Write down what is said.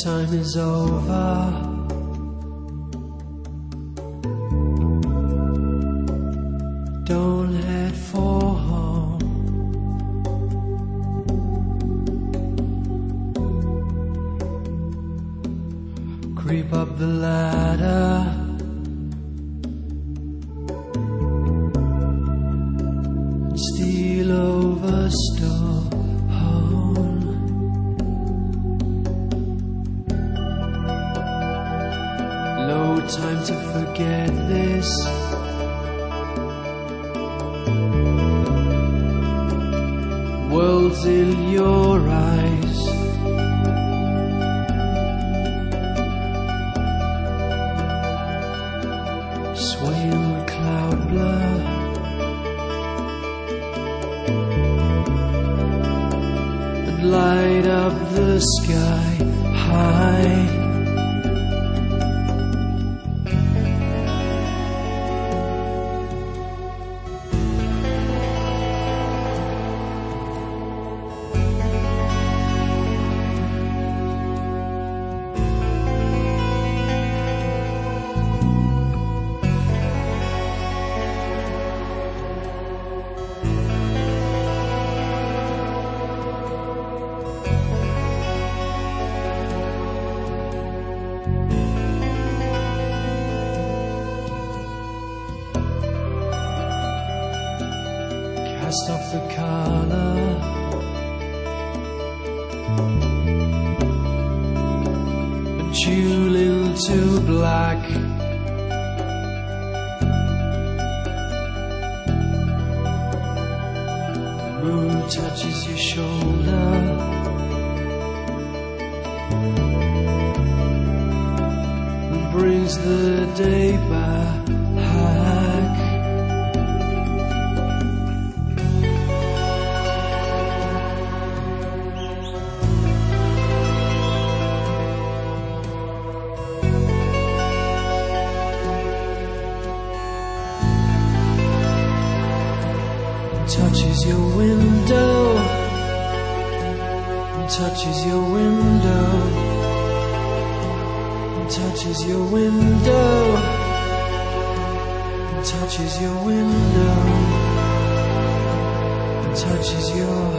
time is over. Don't head for home. Creep up the ladder. And steal over stone. No time to forget this. World's in your eyes. Sway in the cloud blur. And light up the sky high. Cast off the color. And tune into black. The moon touches your shoulder. And brings the day back. Touches your window, touches your window, touches your window, touches your window, touches your